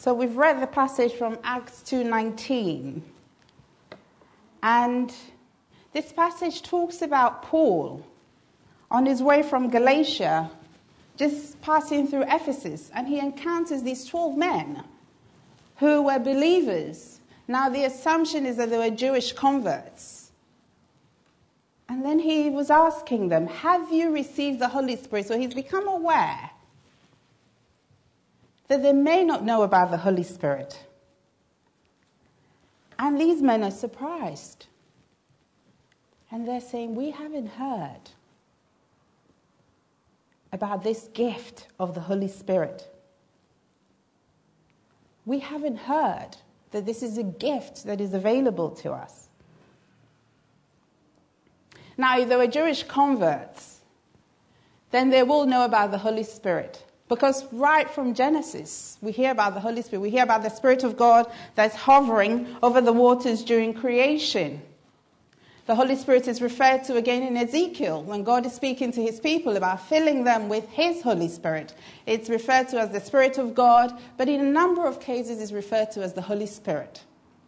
So we've read the passage from Acts 2:19. And this passage talks about Paul on his way from Galatia, just passing through Ephesus, and he encounters these 12 men who were believers. Now the assumption is that they were Jewish converts. And then he was asking them, have you received the Holy Spirit? So he's become aware that they may not know about the Holy Spirit. And these men are surprised. And they're saying, we haven't heard about this gift of the Holy Spirit. We haven't heard that this is a gift that is available to us. Now, if they were Jewish converts, then they will know about the Holy Spirit. Because right from Genesis, we hear about the Holy Spirit. We hear about the Spirit of God that's hovering over the waters during creation. The Holy Spirit is referred to again in Ezekiel when God is speaking to his people about filling them with his Holy Spirit. It's referred to as the Spirit of God, but in a number of cases is referred to as the Holy Spirit.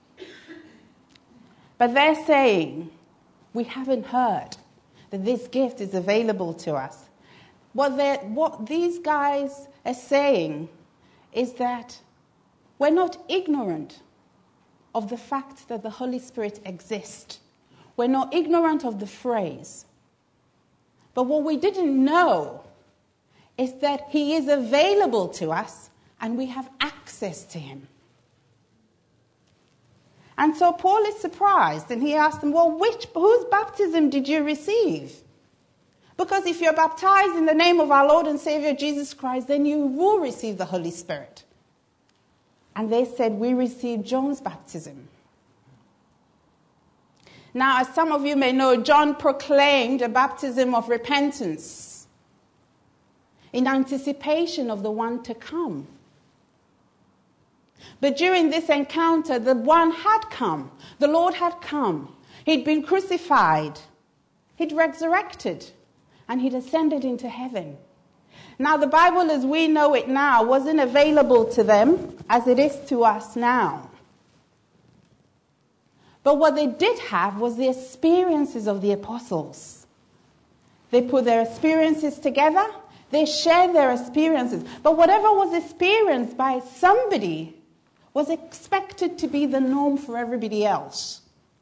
But they're saying, we haven't heard that this gift is available to us. What these guys are saying is that we're not ignorant of the fact that the Holy Spirit exists. We're not ignorant of the phrase. But what we didn't know is that he is available to us and we have access to him. And so Paul is surprised and he asked them, well, whose baptism did you receive? Because if you're baptized in the name of our Lord and Savior Jesus Christ, then you will receive the Holy Spirit. And they said, we received John's baptism. Now, as some of you may know, John proclaimed a baptism of repentance in anticipation of the one to come. But during this encounter, the one had come. The Lord had come. He'd been crucified. He'd resurrected. And he'd ascended into heaven. Now, the Bible as we know it now wasn't available to them as it is to us now. But what they did have was the experiences of the apostles. They put their experiences together. They shared their experiences. But whatever was experienced by somebody was expected to be the norm for everybody else.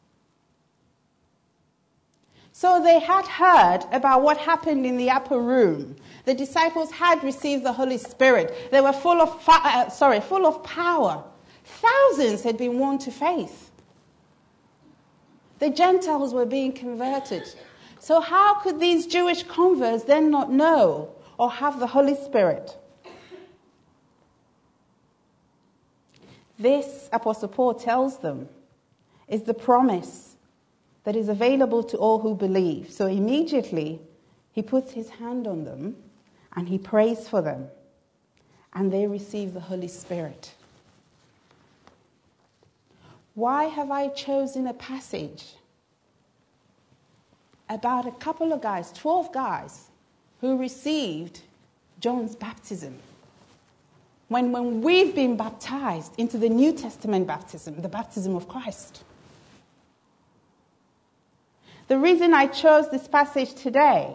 So they had heard about what happened in the upper room. The disciples had received the Holy Spirit. They were full of power. Thousands had been won to faith. The Gentiles were being converted. So how could these Jewish converts then not know or have the Holy Spirit? This, Apostle Paul tells them, is the promise that is available to all who believe. So immediately, he puts his hand on them and he prays for them. And they receive the Holy Spirit. Why have I chosen a passage about a couple of guys, 12 guys, who received John's baptism? When we've been baptized into the New Testament baptism, the baptism of Christ. The reason I chose this passage today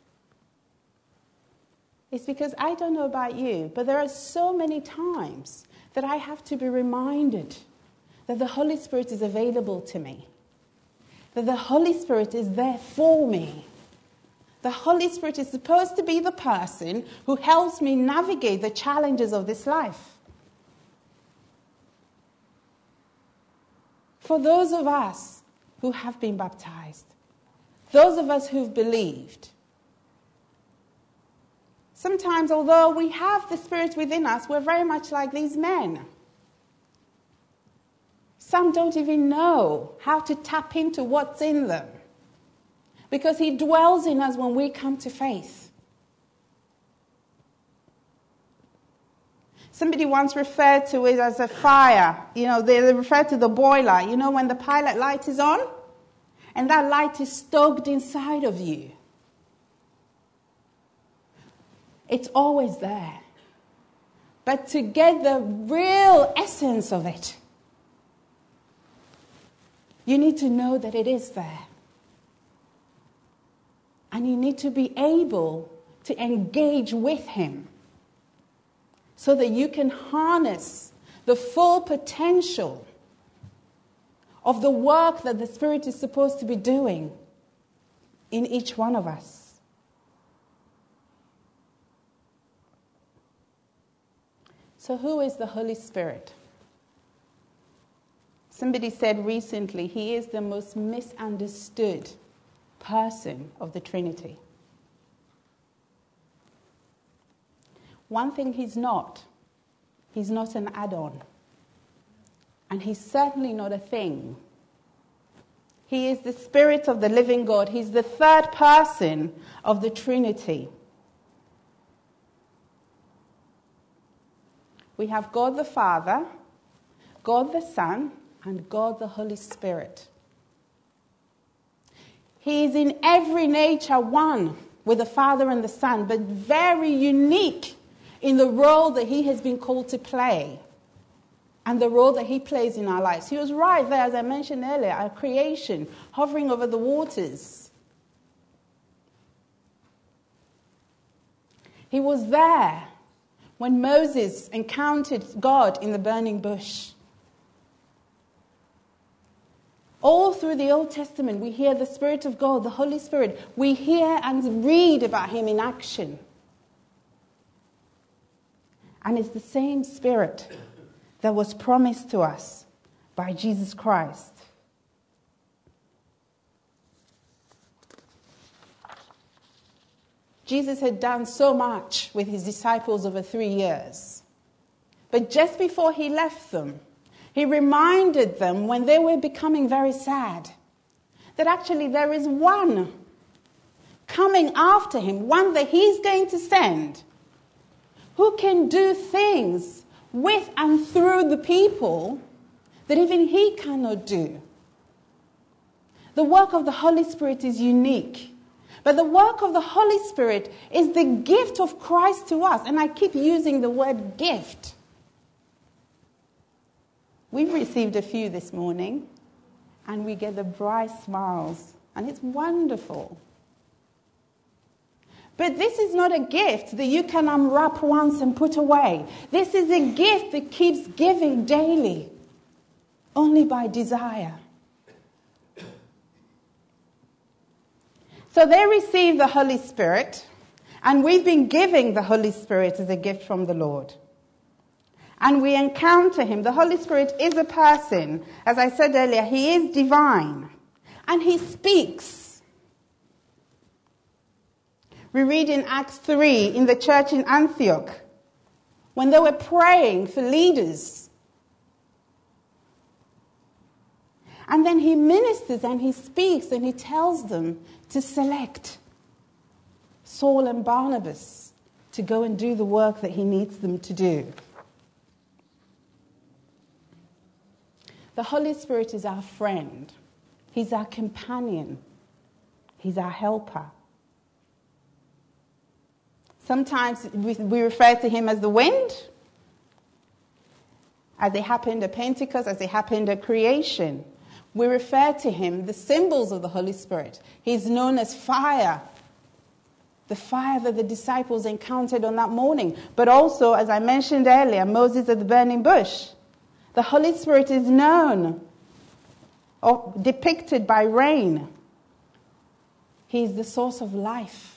is because I don't know about you, but there are so many times that I have to be reminded that the Holy Spirit is available to me, that the Holy Spirit is there for me. The Holy Spirit is supposed to be the person who helps me navigate the challenges of this life. For those of us who have been baptized, those of us who've believed, sometimes, although we have the Spirit within us, we're very much like these men. Some don't even know how to tap into what's in them, because he dwells in us when we come to faith. Somebody once referred to it as a fire. They refer to the boiler. When the pilot light is on, and that light is stoked inside of you. It's always there. But to get the real essence of it, you need to know that it is there. And you need to be able to engage with him so that you can harness the full potential of the work that the Spirit is supposed to be doing in each one of us. So who is the Holy Spirit? Somebody said recently, he is the most misunderstood person of the Trinity. One thing he's not an add-on. And he's certainly not a thing. He is the Spirit of the living God. He's the third person of the Trinity. We have God the Father, God the Son, and God the Holy Spirit. He is in every nature one with the Father and the Son, but very unique in the role that he has been called to play and the role that he plays in our lives. He was right there, as I mentioned earlier, our creation, hovering over the waters. He was there when Moses encountered God in the burning bush. All through the Old Testament, we hear the Spirit of God, the Holy Spirit. We hear and read about him in action. And it's the same Spirit that was promised to us by Jesus Christ. Jesus had done so much with his disciples over 3 years. But just before he left them, he reminded them when they were becoming very sad that actually there is one coming after him, one that he's going to send, who can do things with and through the people that even he cannot do. The work of the Holy Spirit is unique. But the work of the Holy Spirit is the gift of Christ to us. And I keep using the word gift. We've received a few this morning, and we get the bright smiles, and it's wonderful. But this is not a gift that you can unwrap once and put away. This is a gift that keeps giving daily, only by desire. So they receive the Holy Spirit, and we've been giving the Holy Spirit as a gift from the Lord. And we encounter him. The Holy Spirit is a person. As I said earlier, he is divine. And he speaks. We read in Acts 3 in the church in Antioch, when they were praying for leaders. And then he ministers and he speaks and he tells them to select Saul and Barnabas to go and do the work that he needs them to do. The Holy Spirit is our friend. He's our companion. He's our helper. Sometimes we refer to him as the wind, as it happened at Pentecost, as it happened at creation. We refer to him, the symbols of the Holy Spirit. He's known as fire, the fire that the disciples encountered on that morning. But also, as I mentioned earlier, Moses at the burning bush. The Holy Spirit is known or depicted by rain. He is the source of life.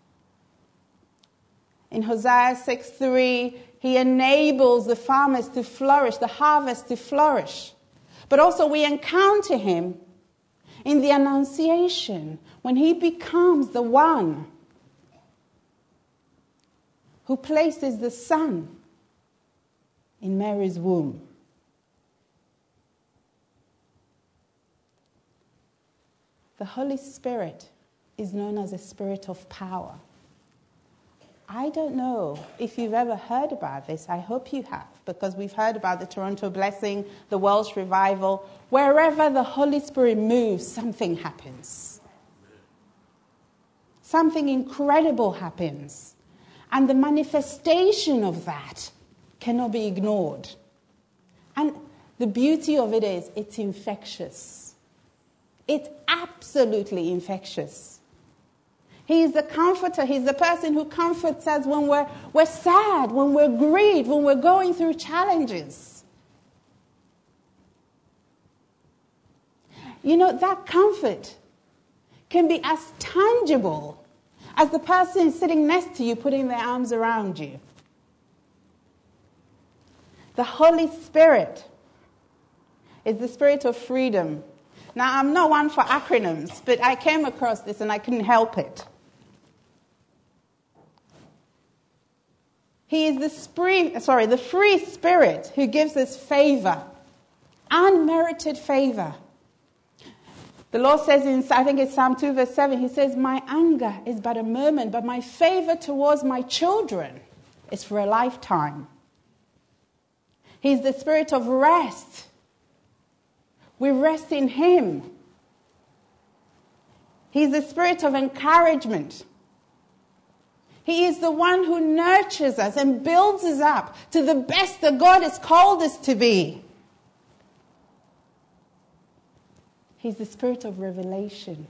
In Hosea 6:3, he enables the farmers to flourish, the harvest to flourish. But also we encounter him in the Annunciation, when he becomes the one who places the Son in Mary's womb. The Holy Spirit is known as a spirit of power. I don't know if you've ever heard about this. I hope you have, because we've heard about the Toronto Blessing, the Welsh Revival. Wherever the Holy Spirit moves, something happens. Something incredible happens. And the manifestation of that cannot be ignored. And the beauty of it is it's infectious. It's absolutely infectious. He is the comforter. He's the person who comforts us when we're sad, when we're grieved, when we're going through challenges. You know, that comfort can be as tangible as the person sitting next to you putting their arms around you. The Holy Spirit is the spirit of freedom. Now, I'm not one for acronyms, but I came across this and I couldn't help it. He is the free spirit who gives us favor, unmerited favor. The Lord says in, I think it's Psalm 2 verse 7, he says, my anger is but a moment, but my favor towards my children is for a lifetime. He's the spirit of rest. We rest in him. He's the spirit of encouragement. He is the one who nurtures us and builds us up to the best that God has called us to be. He's the spirit of revelation.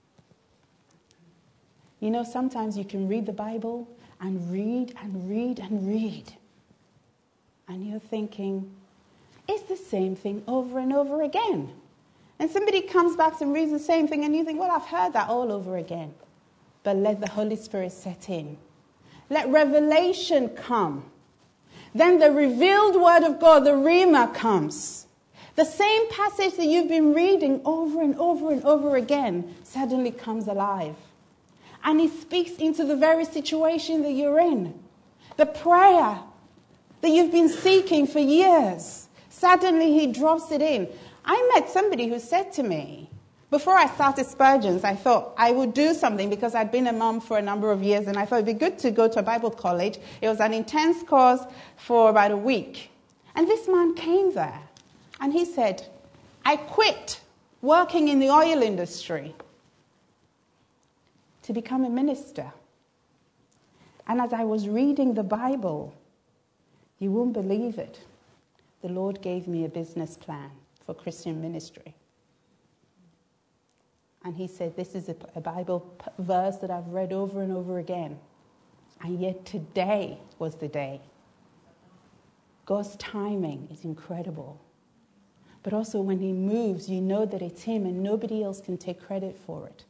You know, sometimes you can read the Bible and read and read and read. And you're thinking, it's the same thing over and over again. And somebody comes back and reads the same thing and you think, well, I've heard that all over again. But let the Holy Spirit set in. Let revelation come. Then the revealed word of God, the Rhema, comes. The same passage that you've been reading over and over and over again suddenly comes alive. And he speaks into the very situation that you're in. The prayer that you've been seeking for years, suddenly he drops it in. I met somebody who said to me, before I started Spurgeon's, I thought I would do something because I'd been a mom for a number of years and I thought it'd be good to go to a Bible college. It was an intense course for about a week. And this man came there and he said, I quit working in the oil industry to become a minister. And as I was reading the Bible, you won't believe it, the Lord gave me a business plan for Christian ministry. And he said, this is a Bible verse that I've read over and over again. And yet today was the day. God's timing is incredible. But also when he moves, you know that it's him and nobody else can take credit for it.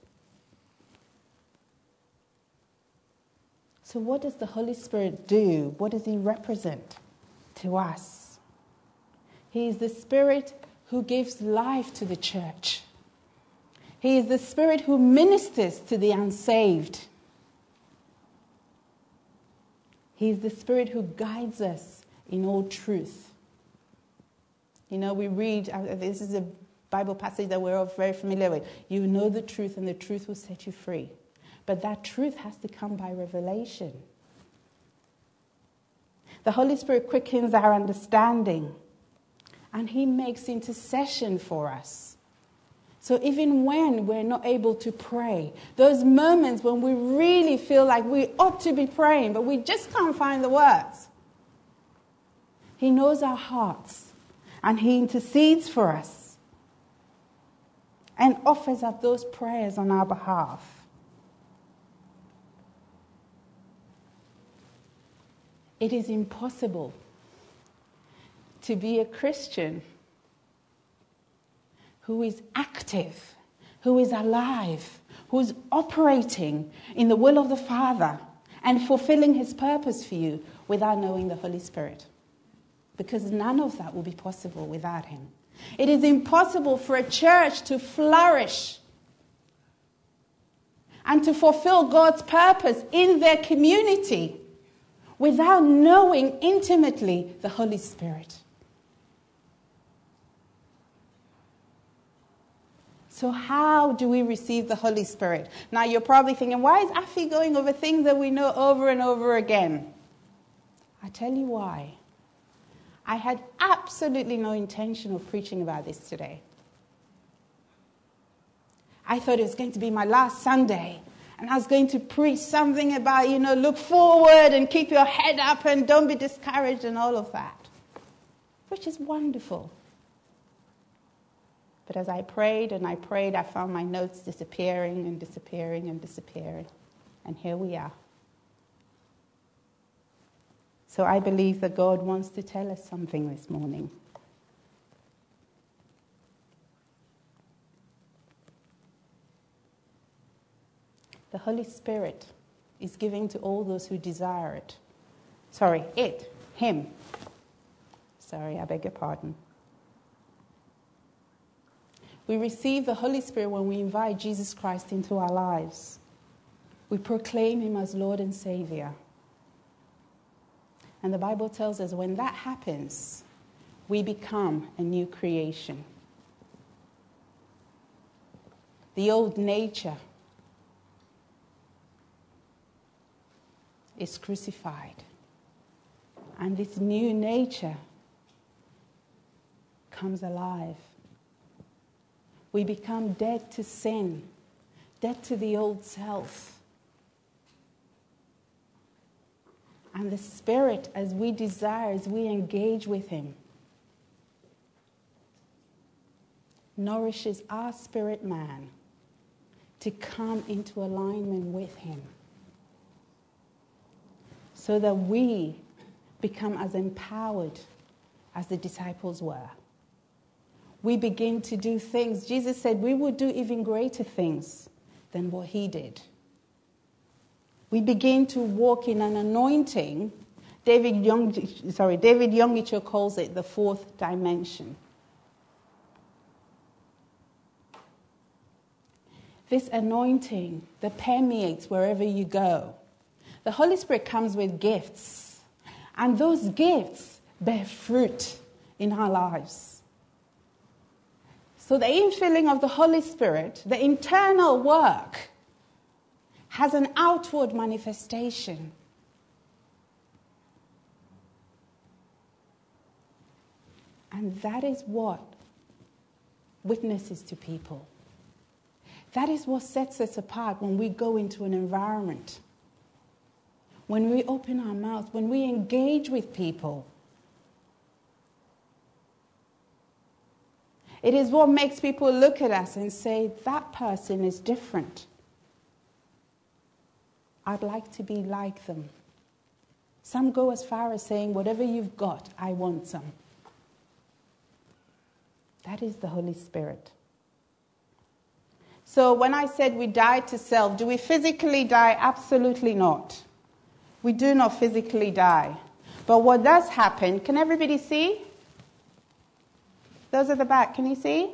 So what does the Holy Spirit do? What does he represent to us? He is the Spirit who gives life to the church. He is the Spirit who ministers to the unsaved. He is the Spirit who guides us in all truth. You know, we read, this is a Bible passage that we're all very familiar with. You know the truth and the truth will set you free. But that truth has to come by revelation. The Holy Spirit quickens our understanding. And he makes intercession for us. So even when we're not able to pray, those moments when we really feel like we ought to be praying, but we just can't find the words, he knows our hearts and he intercedes for us and offers up those prayers on our behalf. It is impossible to be a Christian who is active, who is alive, who is operating in the will of the Father and fulfilling his purpose for you without knowing the Holy Spirit. Because none of that will be possible without him. It is impossible for a church to flourish and to fulfill God's purpose in their community without knowing intimately the Holy Spirit. So how do we receive the Holy Spirit? Now you're probably thinking, why is Afi going over things that we know over and over again? I tell you why. I had absolutely no intention of preaching about this today. I thought it was going to be my last Sunday, And I was going to preach something about, look forward and keep your head up and don't be discouraged and all of that, which is wonderful. But as I prayed and I prayed, I found my notes disappearing and disappearing and disappearing. And here we are. So I believe that God wants to tell us something this morning. The Holy Spirit is giving to all those who desire it. Him. I beg your pardon. We receive the Holy Spirit when we invite Jesus Christ into our lives. We proclaim him as Lord and Savior. And the Bible tells us when that happens, we become a new creation. The old nature is crucified. And this new nature comes alive. We become dead to sin, dead to the old self. And the Spirit, as we desire, as we engage with him, nourishes our spirit man to come into alignment with him, so that we become as empowered as the disciples were. We begin to do things. Jesus said we would do even greater things than what he did. We begin to walk in an anointing. David Yonggi calls it the fourth dimension. This anointing that permeates wherever you go. The Holy Spirit comes with gifts, and those gifts bear fruit in our lives. So the infilling of the Holy Spirit, the internal work, has an outward manifestation. And that is what witnesses to people. That is what sets us apart when we go into an environment. When we open our mouth, when we engage with people. It is what makes people look at us and say, that person is different. I'd like to be like them. Some go as far as saying, whatever you've got, I want some. That is the Holy Spirit. So when I said we die to self, do we physically die? Absolutely not. We do not physically die. But what does happen, can everybody see? Those at the back, can you see?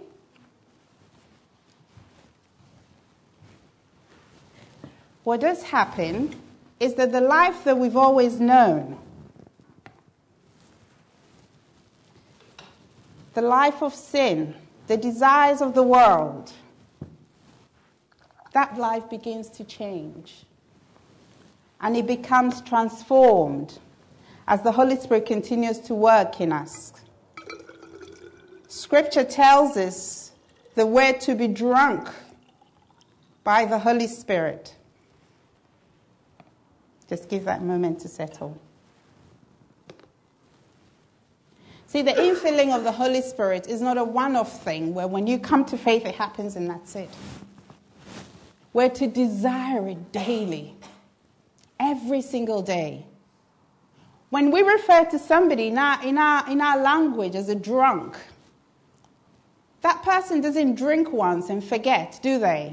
What does happen is that the life that we've always known, the life of sin, the desires of the world, that life begins to change. And it becomes transformed as the Holy Spirit continues to work in us. Scripture tells us that we're to be drunk by the Holy Spirit. Just give that moment to settle. See, the infilling of the Holy Spirit is not a one-off thing where when you come to faith it happens and that's it. We're to desire it daily, every single day. When we refer to somebody in our language as a drunk, that person doesn't drink once and forget, do they?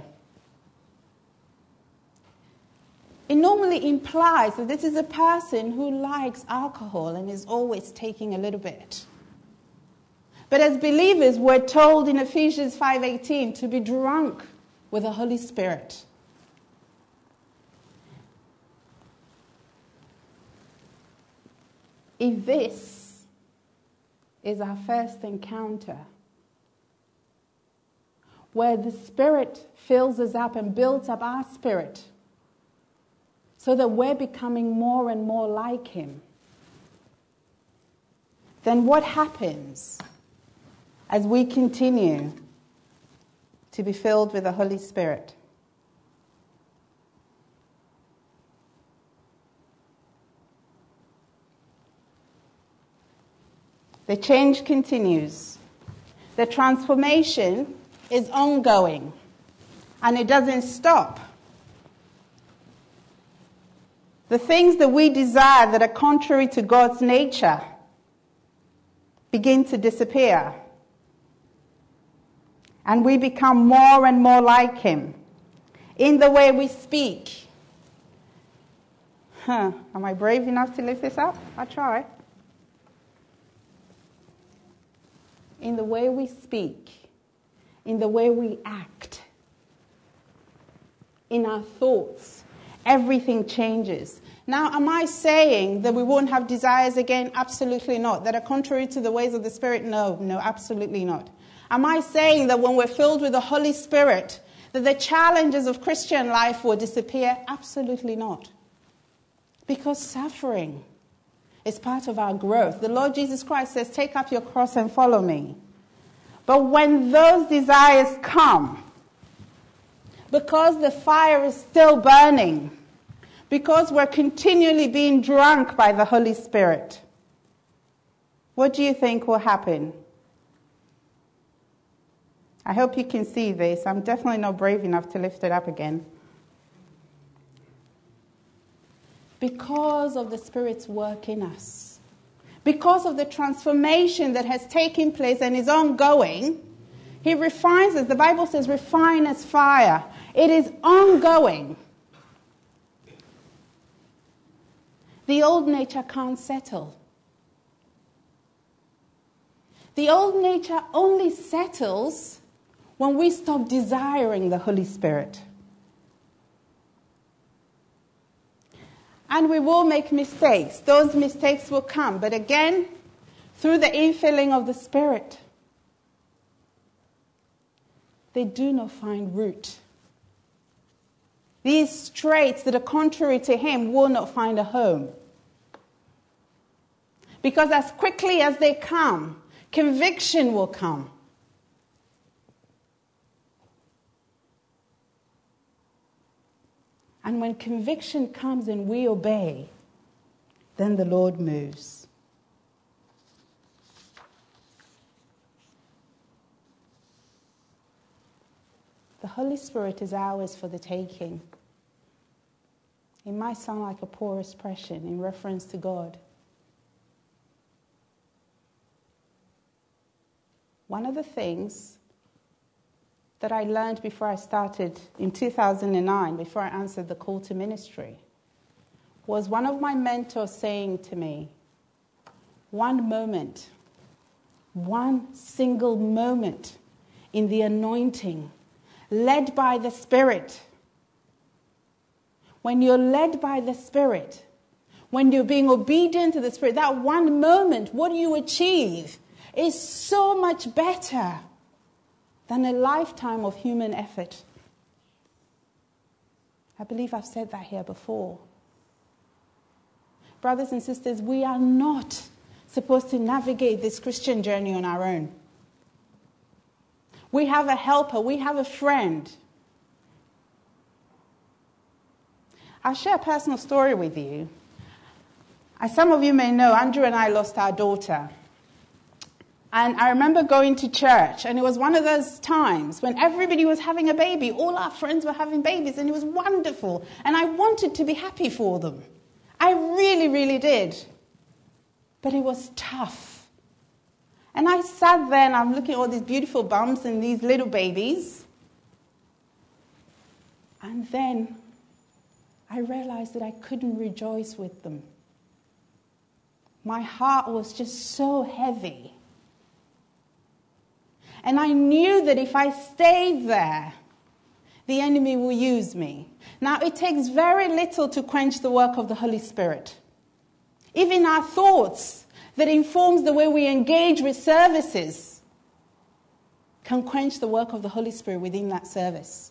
It normally implies that this is a person who likes alcohol and is always taking a little bit. But as believers, we're told in Ephesians 5:18 to be drunk with the Holy Spirit. If this is our first encounter, where the Spirit fills us up and builds up our spirit, so that we're becoming more and more like him, then what happens as we continue to be filled with the Holy Spirit? The change continues. The transformation is ongoing, and it doesn't stop. The things that we desire that are contrary to God's nature begin to disappear. And we become more and more like Him in the way we speak. Am I brave enough to lift this up? I'll try. In the way we speak, in the way we act, in our thoughts, everything changes. Now, am I saying that we won't have desires again? Absolutely not. That are contrary to the ways of the Spirit? No, absolutely not. Am I saying that when we're filled with the Holy Spirit, that the challenges of Christian life will disappear? Absolutely not. Because suffering is part of our growth. The Lord Jesus Christ says, take up your cross and follow me. But when those desires come, because the fire is still burning, because we're continually being drunk by the Holy Spirit, what do you think will happen? I hope you can see this. I'm definitely not brave enough to lift it up again. Because of the Spirit's work in us, because of the transformation that has taken place and is ongoing, He refines us. The Bible says, refine as fire. It is ongoing. The old nature can't settle. The old nature only settles when we stop desiring the Holy Spirit. And we will make mistakes. Those mistakes will come. But again, through the infilling of the Spirit, they do not find root. These traits that are contrary to Him will not find a home. Because as quickly as they come, conviction will come. And when conviction comes and we obey, then the Lord moves. The Holy Spirit is ours for the taking. It might sound like a poor expression in reference to God. One of the things that I learned before I started in 2009, before I answered the call to ministry, was one of my mentors saying to me, one moment, one single moment in the anointing, led by the Spirit. When you're led by the Spirit, when you're being obedient to the Spirit, that one moment, what you achieve is so much better than a lifetime of human effort. I believe I've said that here before. Brothers and sisters, we are not supposed to navigate this Christian journey on our own. We have a helper, we have a friend. I'll share a personal story with you. As some of you may know, Andrew and I lost our daughter. And I remember going to church, and it was one of those times when everybody was having a baby. All our friends were having babies, and it was wonderful. And I wanted to be happy for them. I really, really did. But it was tough. And I sat there, and I'm looking at all these beautiful bumps and these little babies. And then I realized that I couldn't rejoice with them. My heart was just so heavy. And I knew that if I stayed there, the enemy will use me. Now, it takes very little to quench the work of the Holy Spirit. Even our thoughts that informs the way we engage with services can quench the work of the Holy Spirit within that service.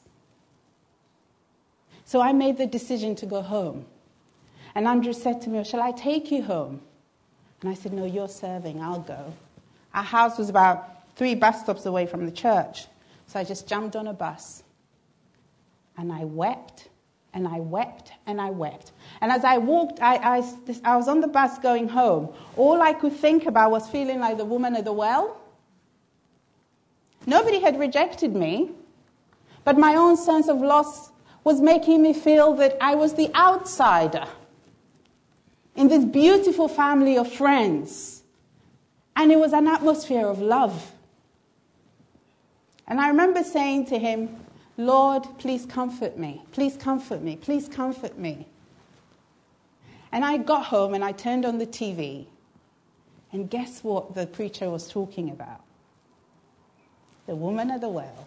So I made the decision to go home. And Andrew said to me, shall I take you home? And I said, no, you're serving, I'll go. Our house was about 3 bus stops away from the church. So I just jumped on a bus. And I wept And I wept and I wept. And as I walked, I was on the bus going home. All I could think about was feeling like the woman at the well. Nobody had rejected me, but my own sense of loss was making me feel that I was the outsider in this beautiful family of friends. And it was an atmosphere of love. And I remember saying to him, Lord, please comfort me. Please comfort me. Please comfort me. And I got home and I turned on the TV. And guess what the preacher was talking about? The woman at the well.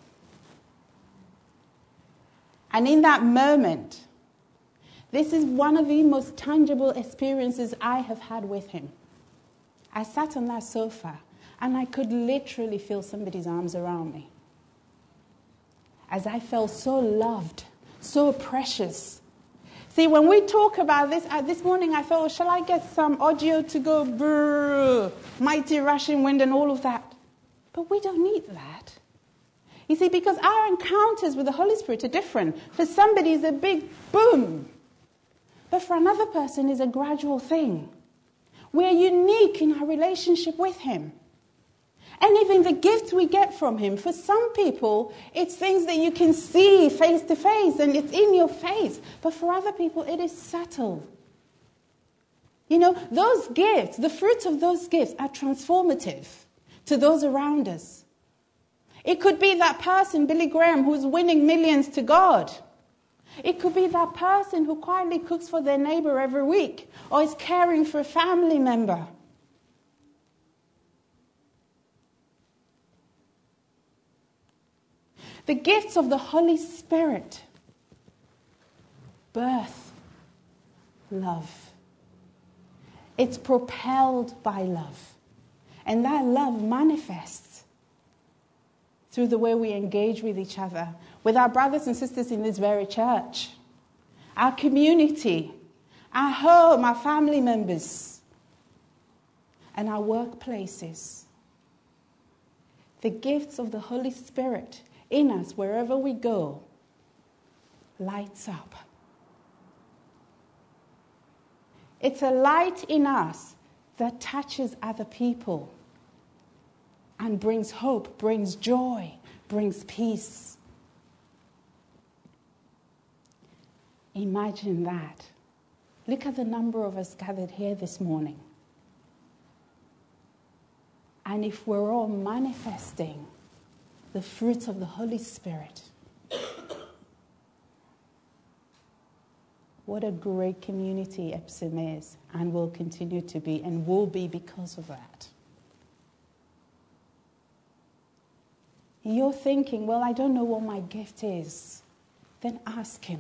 And in that moment, this is one of the most tangible experiences I have had with him. I sat on that sofa and I could literally feel somebody's arms around me. As I felt so loved, so precious. See, when we talk about this morning I thought, shall I get some audio to go, brrr, mighty rushing wind and all of that? But we don't need that. You see, because our encounters with the Holy Spirit are different. For somebody, it's a big boom. But for another person, it's a gradual thing. We're unique in our relationship with him. And even the gifts we get from him, for some people, it's things that you can see face to face and it's in your face. But for other people, it is subtle. You know, those gifts, the fruits of those gifts are transformative to those around us. It could be that person, Billy Graham, who's winning millions to God. It could be that person who quietly cooks for their neighbor every week or is caring for a family member. The gifts of the Holy Spirit birth love. It's propelled by love. And that love manifests through the way we engage with each other, with our brothers and sisters in this very church, our community, our home, our family members, and our workplaces. The gifts of the Holy Spirit in us, wherever we go, lights up. It's a light in us that touches other people and brings hope, brings joy, brings peace. Imagine that. Look at the number of us gathered here this morning. And if we're all manifesting the fruits of the Holy Spirit, what a great community Epsom is and will continue to be and will be because of that. You're thinking, well, I don't know what my gift is. Then ask him.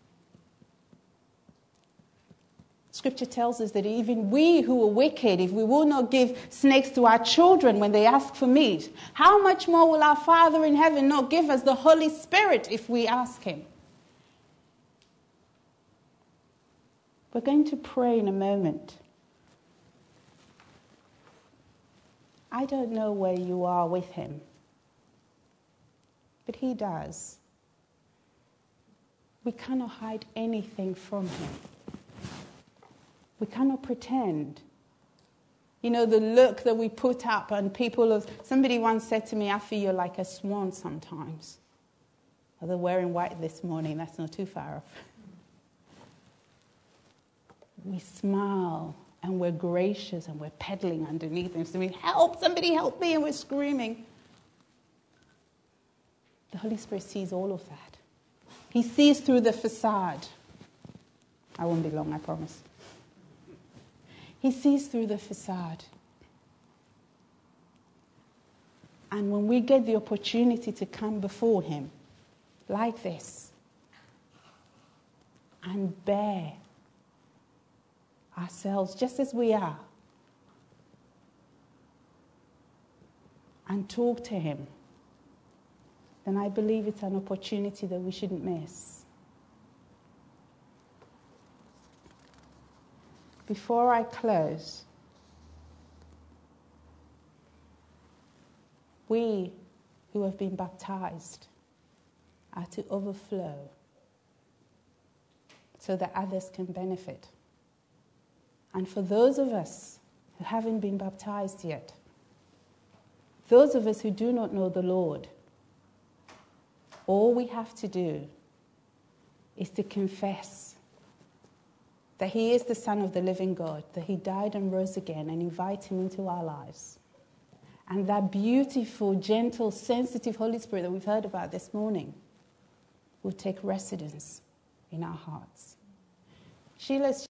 Scripture tells us that even we who are wicked, if we will not give snakes to our children when they ask for meat, how much more will our Father in heaven not give us the Holy Spirit if we ask him? We're going to pray in a moment. I don't know where you are with him, but he does. We cannot hide anything from him. We cannot pretend. You know, the look that we put up and somebody once said to me, I feel you're like a swan sometimes. Although wearing white this morning, that's not too far off. We smile and we're gracious and we're peddling underneath him. So we help, somebody help me, and we're screaming. The Holy Spirit sees all of that. He sees through the facade. I won't be long, I promise. He sees through the facade. And when we get the opportunity to come before him like this and bear ourselves just as we are and talk to him, then I believe it's an opportunity that we shouldn't miss. Before I close, we who have been baptized are to overflow so that others can benefit. And for those of us who haven't been baptized yet, those of us who do not know the Lord, all we have to do is to confess that He is the Son of the living God, that He died and rose again, and invite Him into our lives. And that beautiful, gentle, sensitive Holy Spirit that we've heard about this morning will take residence in our hearts. Sheila's